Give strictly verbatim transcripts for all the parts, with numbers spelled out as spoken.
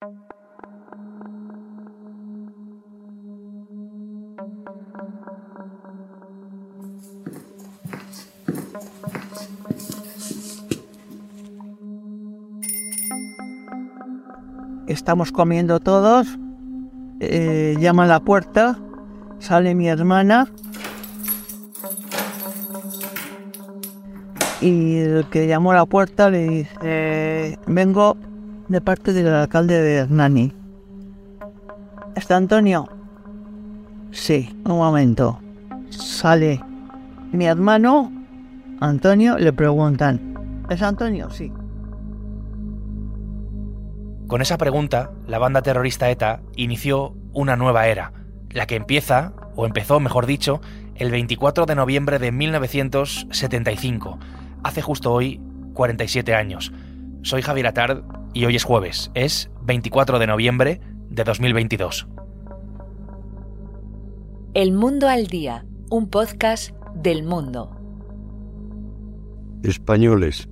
Estamos comiendo todos, eh, llama a la puerta, sale mi hermana y el que llamó a la puerta le dice, eh, vengo de parte del alcalde de Hernani. ¿Está Antonio? Sí, un momento. Sale mi hermano, Antonio, le preguntan, ¿es Antonio? Sí. Con esa pregunta, la banda terrorista ETA inició una nueva era, la que empieza, o empezó, mejor dicho, el veinticuatro de noviembre de mil novecientos setenta y cinco, hace justo hoy cuarenta y siete años. Soy Javier Atard y hoy es jueves, es veinticuatro de noviembre de dos mil veintidós. El Mundo al Día, un podcast del Mundo. Españoles.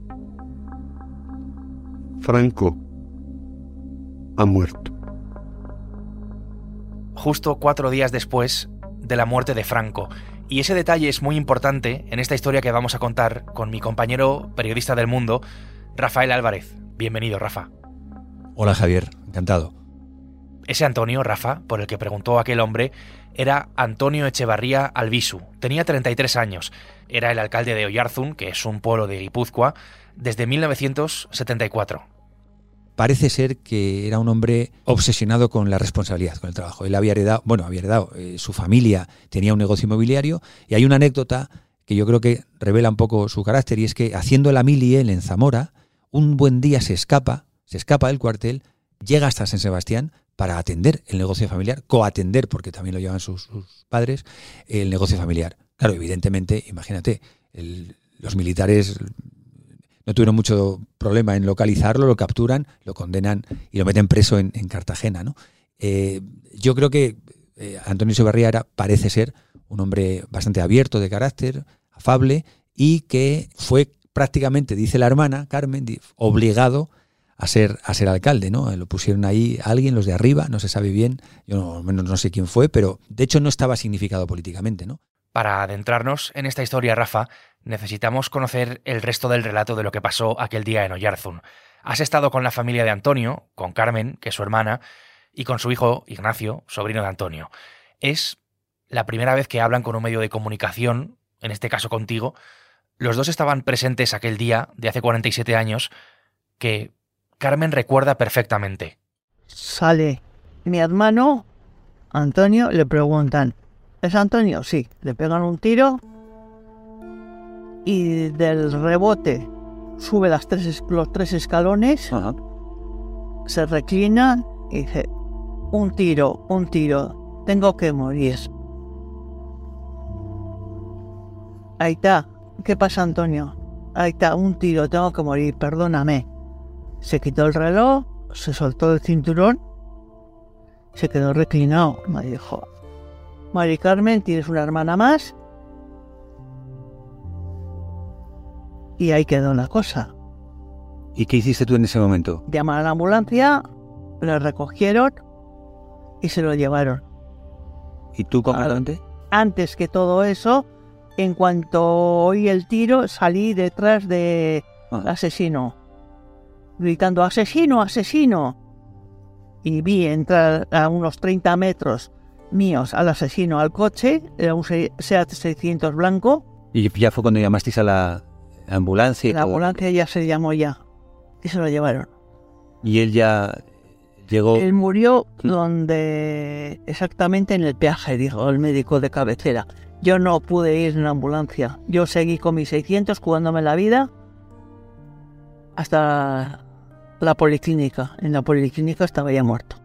Franco ha muerto. Justo cuatro días después de la muerte de Franco. Y ese detalle es muy importante en esta historia que vamos a contar con mi compañero periodista del Mundo, Rafael Álvarez. Bienvenido, Rafa. Hola, Javier. Encantado. Ese Antonio, Rafa, por el que preguntó aquel hombre, era Antonio Echevarría Albisu. Tenía treinta y tres años. Era el alcalde de Oyarzun, que es un pueblo de Guipúzcoa, desde mil novecientos setenta y cuatro. Parece ser que era un hombre obsesionado con la responsabilidad, con el trabajo. Él había heredado, bueno, había heredado, eh, su familia tenía un negocio inmobiliario y hay una anécdota que yo creo que revela un poco su carácter y es que haciendo la mili él en Zamora, un buen día se escapa, se escapa del cuartel, llega hasta San Sebastián para atender el negocio familiar, coatender, porque también lo llevan sus, sus padres, el negocio familiar. Claro, evidentemente, imagínate, el, los militares no tuvieron mucho problema en localizarlo, lo capturan, lo condenan y lo meten preso en, en Cartagena, ¿no? Eh, yo creo que eh, Antonio Echevarría era, parece ser, un hombre bastante abierto de carácter, afable, y que fue prácticamente, dice la hermana, Carmen, obligado a ser, a ser alcalde, ¿no? Lo pusieron ahí a alguien, los de arriba, no se sabe bien, yo no, al menos no sé quién fue, pero de hecho no estaba significado políticamente, ¿no? Para adentrarnos en esta historia, Rafa, necesitamos conocer el resto del relato de lo que pasó aquel día en Oyarzun. Has estado con la familia de Antonio, con Carmen, que es su hermana, y con su hijo Ignacio, sobrino de Antonio. Es la primera vez que hablan con un medio de comunicación, en este caso contigo. Los dos estaban presentes aquel día de hace cuarenta y siete años, que Carmen recuerda perfectamente. Sale mi hermano, Antonio, le preguntan, ¿es Antonio? Sí. Le pegan un tiro y del rebote sube las tres, los tres escalones, uh-huh. Se reclina y dice, un tiro, un tiro, tengo que morir. Ahí está. ¿Qué pasa, Antonio? Ahí está, un tiro, tengo que morir, perdóname. Se quitó el reloj, se soltó el cinturón, se quedó reclinado. Me dijo, Mari Carmen, tienes una hermana más. Y ahí quedó la cosa. ¿Y qué hiciste tú en ese momento? Llamaron a la ambulancia, lo recogieron y se lo llevaron. ¿Y tú concretamente? Antes que todo eso, en cuanto oí el tiro, salí detrás del ah. asesino, gritando, ¡asesino, asesino! Y vi entrar a unos treinta metros míos al asesino al coche, era un SEAT seiscientos blanco. ¿Y ya fue cuando llamasteis a la ambulancia? Y la todo? ambulancia ya se llamó ya, y se lo llevaron. ¿Y él ya llegó? Él murió donde, exactamente en el peaje, dijo el médico de cabecera. Yo no pude ir en la ambulancia, yo seguí con mis seiscientos jugándome la vida hasta la policlínica. En la policlínica estaba ya muerto.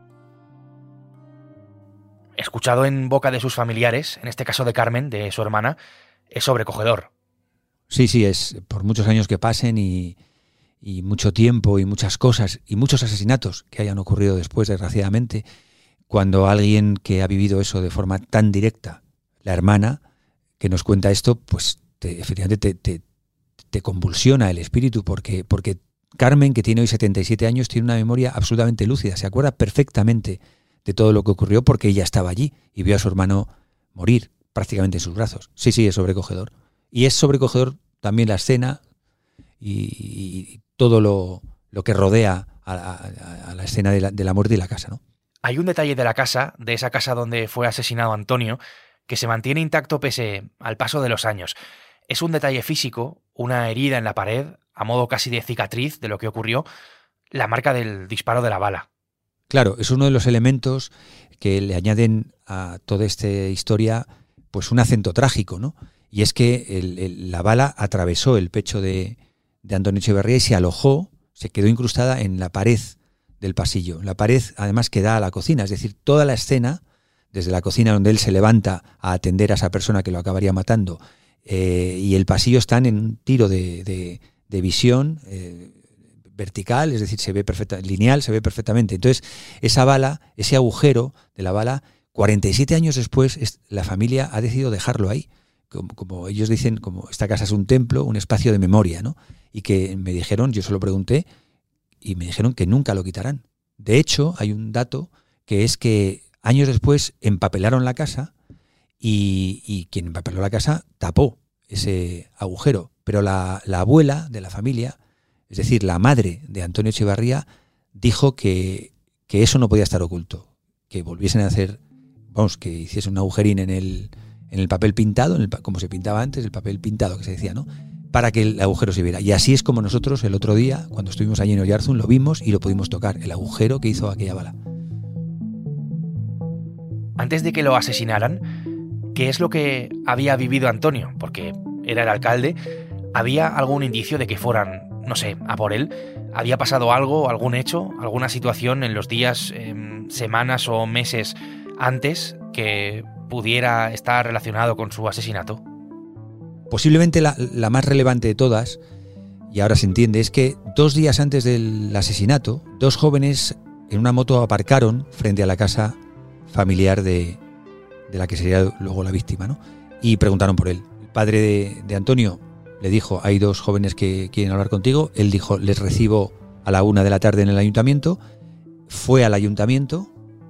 Escuchado en boca de sus familiares, en este caso de Carmen, de su hermana, es sobrecogedor. Sí, sí, es por muchos años que pasen y, y mucho tiempo y muchas cosas y muchos asesinatos que hayan ocurrido después, desgraciadamente, cuando alguien que ha vivido eso de forma tan directa, la hermana que nos cuenta esto, pues te, efectivamente te, te, te convulsiona el espíritu porque, porque Carmen, que tiene hoy setenta y siete años, tiene una memoria absolutamente lúcida, se acuerda perfectamente de todo lo que ocurrió porque ella estaba allí y vio a su hermano morir prácticamente en sus brazos. Sí, sí, es sobrecogedor. Y es sobrecogedor también la escena y, y todo lo, lo que rodea a, a, a la escena de la, de la muerte y la casa, ¿no? Hay un detalle de la casa, de esa casa donde fue asesinado Antonio, que se mantiene intacto pese al paso de los años. Es un detalle físico, una herida en la pared, a modo casi de cicatriz de lo que ocurrió, la marca del disparo de la bala. Claro, es uno de los elementos que le añaden a toda esta historia pues un acento trágico, ¿no? Y es que el, el, la bala atravesó el pecho de, de Antonio Echeverría y se alojó, se quedó incrustada en la pared del pasillo. La pared, además, que da a la cocina, es decir, toda la escena, desde la cocina donde él se levanta a atender a esa persona que lo acabaría matando, eh, y el pasillo están en un tiro de, de, de visión eh, vertical, es decir, se ve perfecta, lineal, se ve perfectamente. Entonces, esa bala, ese agujero de la bala, cuarenta y siete años después, es, la familia ha decidido dejarlo ahí. Como, como ellos dicen, como esta casa es un templo, un espacio de memoria, ¿no? Y que me dijeron, yo se lo pregunté, y me dijeron que nunca lo quitarán. De hecho, hay un dato que es que años después empapelaron la casa y, y quien empapeló la casa tapó ese agujero. Pero la, la abuela de la familia, es decir, la madre de Antonio Echevarría, dijo que, que eso no podía estar oculto, que volviesen a hacer, vamos, que hiciesen un agujerín en el, en el papel pintado, en el, como se pintaba antes, el papel pintado que se decía, ¿no?, para que el agujero se viera. Y así es como nosotros el otro día, cuando estuvimos allí en Oyarzún, lo vimos y lo pudimos tocar, el agujero que hizo aquella bala. Antes de que lo asesinaran, ¿qué es lo que había vivido Antonio? Porque era el alcalde. ¿Había algún indicio de que fueran, no sé, a por él? ¿Había pasado algo, algún hecho, alguna situación en los días, eh, semanas o meses antes que pudiera estar relacionado con su asesinato? Posiblemente la, la más relevante de todas, y ahora se entiende, es que dos días antes del asesinato, dos jóvenes en una moto aparcaron frente a la casa familiar de, de la que sería luego la víctima, ¿no? Y preguntaron por él. El padre de, de Antonio le dijo, hay dos jóvenes que quieren hablar contigo. Él dijo, les recibo a la una de la tarde en el ayuntamiento. Fue al ayuntamiento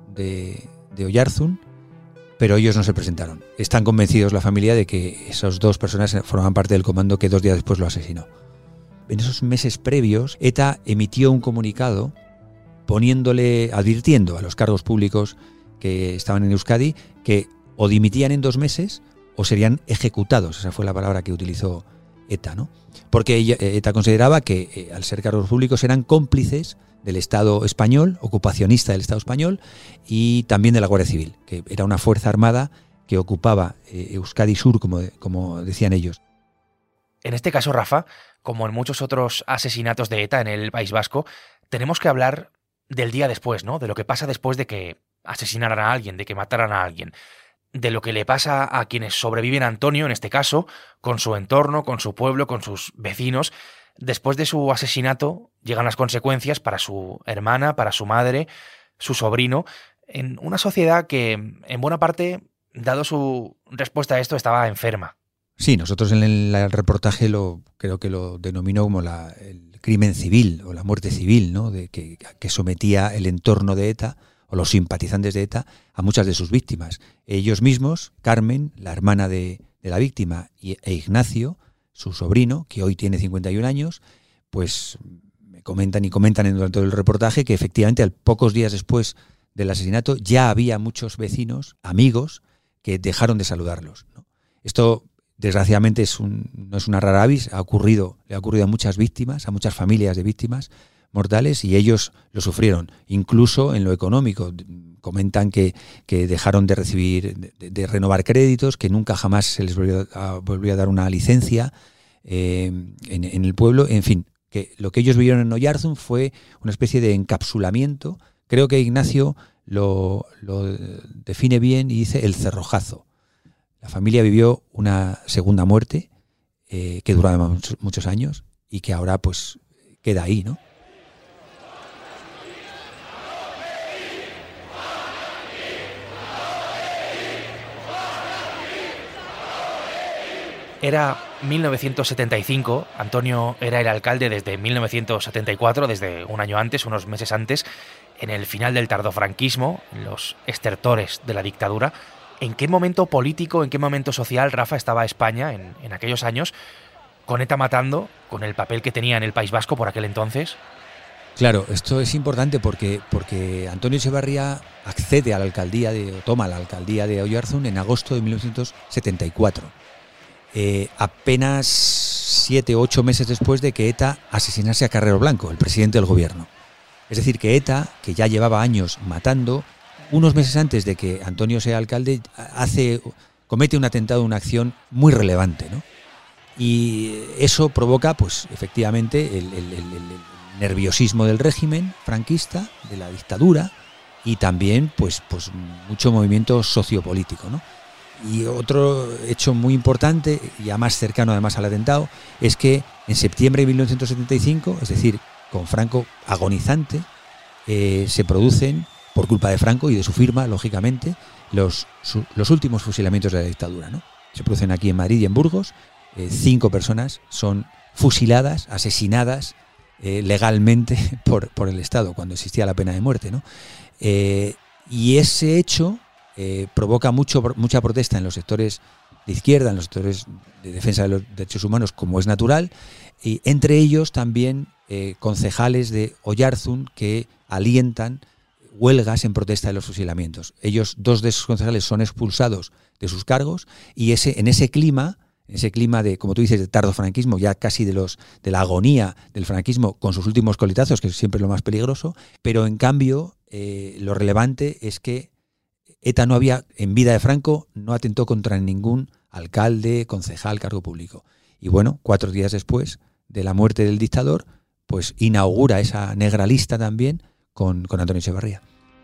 de, de Oyarzún, pero ellos no se presentaron. Están convencidos la familia de que esas dos personas formaban parte del comando que dos días después lo asesinó. En esos meses previos, ETA emitió un comunicado poniéndole, advirtiendo a los cargos públicos que estaban en Euskadi que o dimitían en dos meses o serían ejecutados. Esa fue la palabra que utilizó ETA, ¿no? Porque ella, ETA consideraba que eh, al ser cargos públicos eran cómplices del Estado español, ocupacionista del Estado español, y también de la Guardia Civil, que era una fuerza armada que ocupaba eh, Euskadi Sur, como, como decían ellos. En este caso, Rafa, como en muchos otros asesinatos de ETA en el País Vasco, tenemos que hablar del día después, ¿no? De lo que pasa después de que asesinaran a alguien, de que mataran a alguien, de lo que le pasa a quienes sobreviven a Antonio, en este caso, con su entorno, con su pueblo, con sus vecinos. Después de su asesinato llegan las consecuencias para su hermana, para su madre, su sobrino, en una sociedad que, en buena parte, dado su respuesta a esto, estaba enferma. Sí, nosotros en el, el reportaje lo creo que lo denominó como la, el crimen civil o la muerte civil, ¿no? De que, que sometía el entorno de ETA o los simpatizantes de ETA a muchas de sus víctimas. Ellos mismos, Carmen, la hermana de, de la víctima, y, e Ignacio, su sobrino, que hoy tiene cincuenta y un años, pues me comentan y comentan durante todo el reportaje que efectivamente al pocos días después del asesinato ya había muchos vecinos, amigos, que dejaron de saludarlos, ¿no? Esto, desgraciadamente, es un, no es una rara avis, ha ocurrido, le ha ocurrido a muchas víctimas, a muchas familias de víctimas mortales, y ellos lo sufrieron, incluso en lo económico. Comentan que, que dejaron de recibir, de, de renovar créditos, que nunca jamás se les volvió a, volvió a dar una licencia eh, en, en el pueblo. En fin, que lo que ellos vivieron en Oyarzún fue una especie de encapsulamiento. Creo que Ignacio lo, lo define bien y dice el cerrojazo. La familia vivió una segunda muerte eh, que duró muchos, muchos años y que ahora pues queda ahí, ¿no? Era mil novecientos setenta y cinco. Antonio era el alcalde desde mil novecientos setenta y cuatro, desde un año antes, unos meses antes, en el final del tardofranquismo, en los estertores de la dictadura. ¿En qué momento político, en qué momento social, Rafa, estaba España en, en aquellos años, con ETA matando, con el papel que tenía en el País Vasco por aquel entonces? Claro, esto es importante porque, porque Antonio Echevarría accede a la alcaldía de, o toma la alcaldía de Oyarzún en agosto de mil novecientos setenta y cuatro. Eh, apenas siete o ocho meses después de que ETA asesinase a Carrero Blanco, el presidente del gobierno. Es decir, que ETA, que ya llevaba años matando, unos meses antes de que Antonio sea alcalde, hace, comete un atentado, una acción muy relevante, ¿no? Y eso provoca, pues, efectivamente, el, el, el, el nerviosismo del régimen franquista, de la dictadura, y también, pues, pues mucho movimiento sociopolítico, ¿no? Y otro hecho muy importante, ya más cercano además al atentado, es que en septiembre de mil novecientos setenta y cinco, es decir, con Franco agonizante, eh, se producen, por culpa de Franco y de su firma, lógicamente, los, su, los últimos fusilamientos de la dictadura, ¿no? Se producen aquí en Madrid y en Burgos. Eh, cinco personas son fusiladas, asesinadas eh, legalmente por, por el Estado, cuando existía la pena de muerte, ¿no? Eh, y ese hecho Eh, provoca mucho, mucha protesta en los sectores de izquierda, en los sectores de defensa de los derechos humanos, como es natural, y entre ellos también eh, concejales de Oyarzún que alientan huelgas en protesta de los fusilamientos. Ellos, dos de esos concejales son expulsados de sus cargos y ese, en ese clima, ese clima de, como tú dices, de tardofranquismo, ya casi de los de la agonía del franquismo con sus últimos coletazos, que es siempre lo más peligroso, pero en cambio eh, lo relevante es que ETA no había, en vida de Franco, no atentó contra ningún alcalde, concejal, cargo público. Y bueno, cuatro días después de la muerte del dictador, pues inaugura esa negra lista también con, con Antonio Echevarría.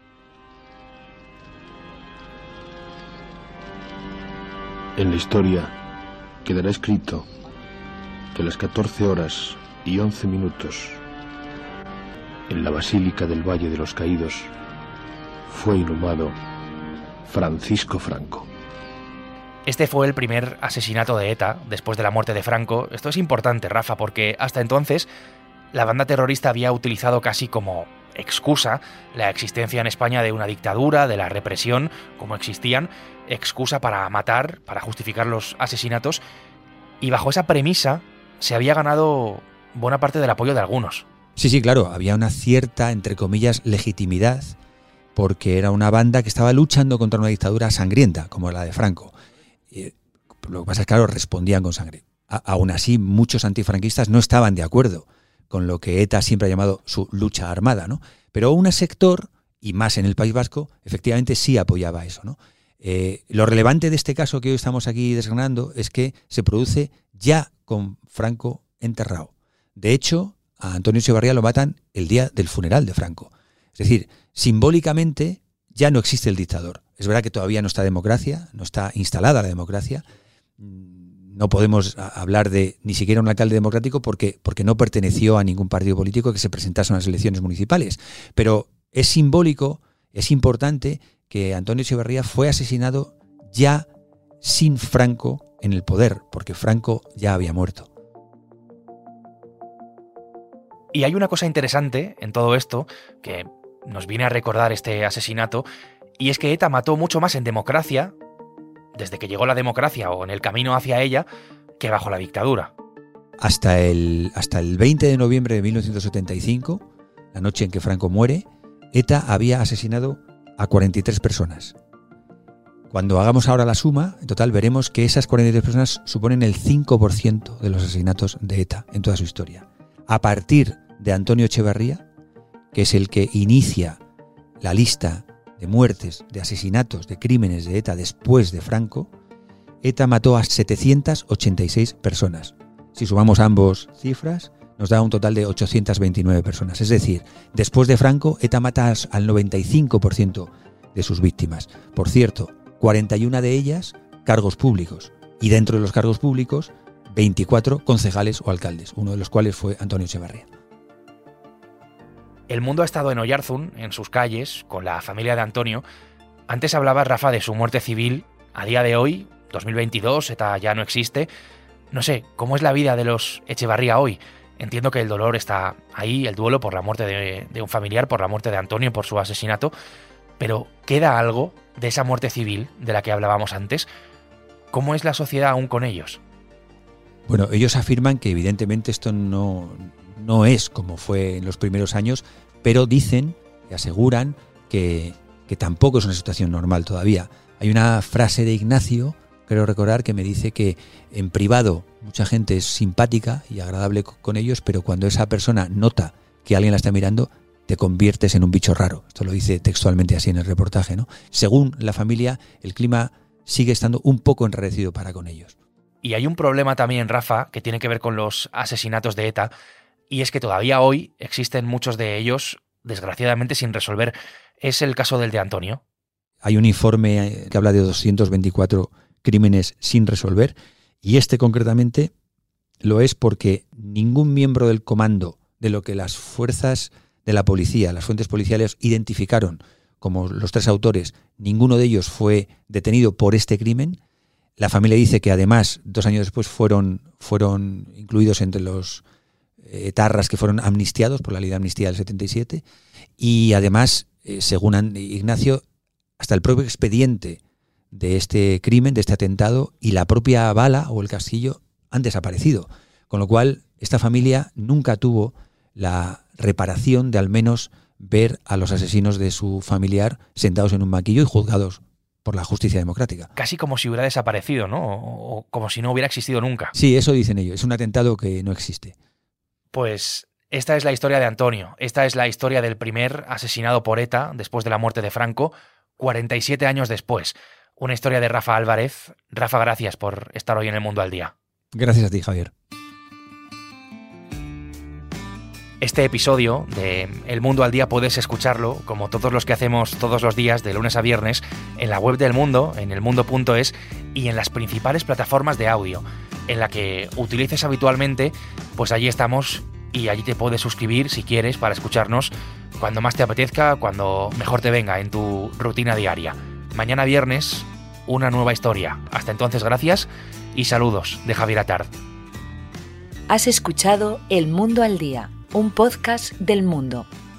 En la historia quedará escrito que a las catorce horas y once minutos, en la Basílica del Valle de los Caídos, fue inhumado Francisco Franco. Este fue el primer asesinato de ETA después de la muerte de Franco. Esto es importante, Rafa, porque hasta entonces la banda terrorista había utilizado casi como excusa la existencia en España de una dictadura, de la represión, como existían, excusa para matar, para justificar los asesinatos, y bajo esa premisa se había ganado buena parte del apoyo de algunos. Sí, sí, claro, había una cierta, entre comillas, legitimidad, porque era una banda que estaba luchando contra una dictadura sangrienta, como la de Franco. Eh, lo que pasa es que, claro, respondían con sangre. A, aún así, muchos antifranquistas no estaban de acuerdo con lo que ETA siempre ha llamado su lucha armada, ¿no? Pero un sector, y más en el País Vasco, efectivamente sí apoyaba eso, ¿no? Eh, lo relevante de este caso que hoy estamos aquí desgranando es que se produce ya con Franco enterrado. De hecho, a Antonio Echevarría lo matan el día del funeral de Franco. Es decir, simbólicamente ya no existe el dictador. Es verdad que todavía no está democracia, no está instalada la democracia. No podemos hablar de ni siquiera un alcalde democrático porque, porque no perteneció a ningún partido político que se presentase a unas elecciones municipales. Pero es simbólico, es importante que Antonio Echevarría fue asesinado ya sin Franco en el poder, porque Franco ya había muerto. Y hay una cosa interesante en todo esto que nos viene a recordar este asesinato, y es que ETA mató mucho más en democracia, desde que llegó la democracia o en el camino hacia ella, que bajo la dictadura. Hasta el, hasta el veinte de noviembre de mil novecientos setenta y cinco, la noche en que Franco muere, ETA había asesinado a cuarenta y tres personas. Cuando hagamos ahora la suma, en total veremos que esas cuarenta y tres personas suponen el cinco por ciento de los asesinatos de ETA en toda su historia. A partir de Antonio Echevarría, que es el que inicia la lista de muertes, de asesinatos, de crímenes de ETA después de Franco, ETA mató a setecientas ochenta y seis personas. Si sumamos ambos cifras, nos da un total de ochocientas veintinueve personas. Es decir, después de Franco, ETA mata al noventa y cinco por ciento de sus víctimas. Por cierto, cuarenta y una de ellas cargos públicos. Y dentro de los cargos públicos, veinticuatro concejales o alcaldes, uno de los cuales fue Antonio Echevarría. El mundo ha estado en Oyarzún, en sus calles, con la familia de Antonio. Antes hablaba, Rafa, de su muerte civil. A día de hoy, dos mil veintidós, ETA ya no existe. No sé, ¿cómo es la vida de los Echevarría hoy? Entiendo que el dolor está ahí, el duelo por la muerte de, de un familiar, por la muerte de Antonio, por su asesinato, pero ¿queda algo de esa muerte civil de la que hablábamos antes? ¿Cómo es la sociedad aún con ellos? Bueno, ellos afirman que evidentemente esto no, no es como fue en los primeros años, pero dicen y aseguran que, que tampoco es una situación normal todavía. Hay una frase de Ignacio, creo recordar, que me dice que en privado mucha gente es simpática y agradable con ellos, pero cuando esa persona nota que alguien la está mirando, te conviertes en un bicho raro. Esto lo dice textualmente así en el reportaje, ¿no? Según la familia, el clima sigue estando un poco enrarecido para con ellos. Y hay un problema también, Rafa, que tiene que ver con los asesinatos de ETA, y es que todavía hoy existen muchos de ellos, desgraciadamente, sin resolver. Es el caso del de Antonio. Hay un informe que habla de doscientos veinticuatro crímenes sin resolver, y este concretamente lo es porque ningún miembro del comando de lo que las fuerzas de la policía, las fuentes policiales identificaron como los tres autores, ninguno de ellos fue detenido por este crimen. La familia dice que además, dos años después, fueron, fueron incluidos entre los etarras que fueron amnistiados por la ley de amnistía del setenta y siete, y además, eh, según Ignacio, hasta el propio expediente de este crimen, de este atentado, y la propia bala o el casquillo han desaparecido. Con lo cual, esta familia nunca tuvo la reparación de al menos ver a los asesinos de su familiar sentados en un banquillo y juzgados por la justicia democrática. Casi como si hubiera desaparecido, ¿no? O, o como si no hubiera existido nunca. Sí, eso dicen ellos. Es un atentado que no existe. Pues esta es la historia de Antonio. Esta es la historia del primer asesinado por ETA después de la muerte de Franco, cuarenta y siete años después. Una historia de Rafa Álvarez. Rafa, gracias por estar hoy en El Mundo al Día. Gracias a ti, Javier. Este episodio de El Mundo al Día puedes escucharlo, como todos los que hacemos todos los días, de lunes a viernes, en la web del Mundo, en elmundo punto es, y en las principales plataformas de audio, en la que utilices habitualmente, pues allí estamos y allí te puedes suscribir si quieres para escucharnos cuando más te apetezca, cuando mejor te venga en tu rutina diaria. Mañana viernes, una nueva historia. Hasta entonces, gracias y saludos de Javier Atard. Has escuchado El Mundo al Día, un podcast del Mundo.